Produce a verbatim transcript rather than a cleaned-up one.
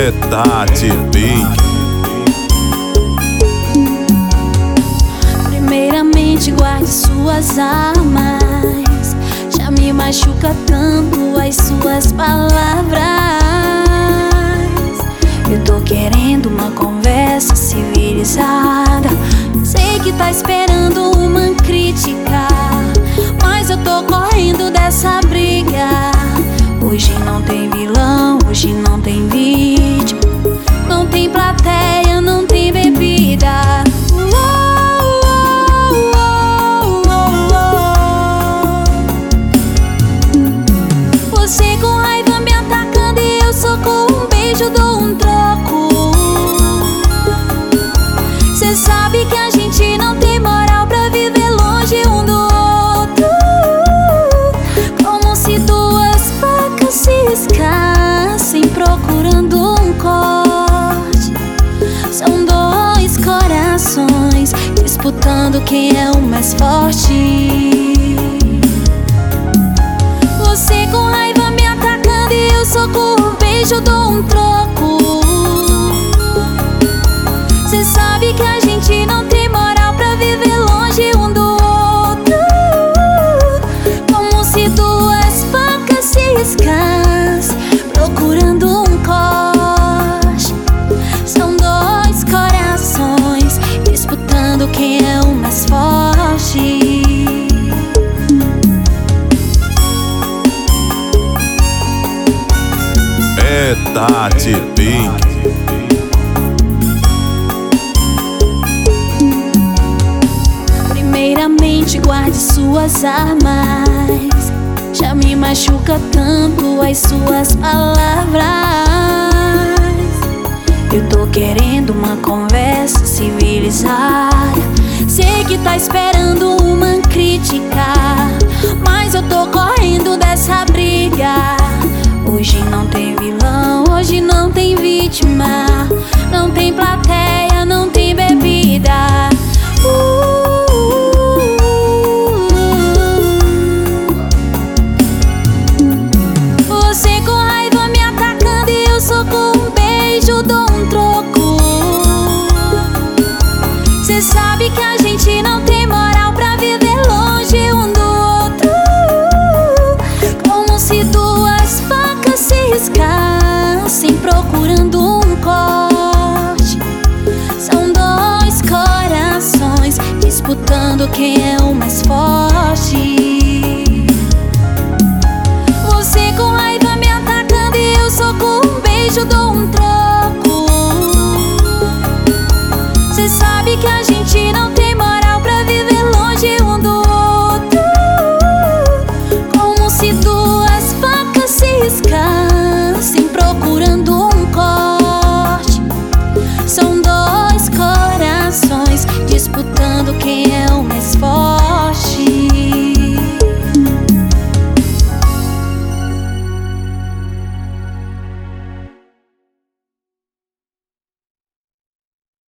É Tati Pink. Primeiramente guarde suas armas. Já me machuca tanto as suas palavras. Eu tô querendo uma conversa civilizada. Sei que tá esperando uma crítica, mas eu tô correndo dessa briga. Hoje não tem vilão, hoje não tem vítima, não tem plateia, não tem bebida. Você com raiva me atacando e eu só com um beijo dou um troco. Cê sabe que a gente não tem moral pra viver longe um do outro. Como se duas facas se escassem procurando um corte. São dois corações disputando quem é o mais forte. Você com raiva me atacando e eu só com um beijo dou um troco. Cê sabe que a gente não tem moral pra viver longe um do outro. Como se duas facas se escassem procurando um corte. São dois corações disputando quem é o mais forte. É Tati Pink. Primeiramente guarde suas armas. Já me machuca tanto as suas palavras. Eu tô querendo uma conversa civilizada. Sei que tá esperando uma crítica, mas eu tô correndo dessa briga. Hoje não tem vilão, hoje não tem vítima, não tem plateia, não tem bebida. uh, Você com raiva me atacando e eu só com um beijo dou um troco. Cê sabe que a gente não tem moral pra viver longe um do outro. Como se duas facas se escassem procurando um corte. São dois corações disputando quem é o mais forte. Você com raiva me atacando e eu só com um beijo dou um troco. Cê sabe que a gente não tem moral pra viver longe um do outro. Como se duas facas se escassem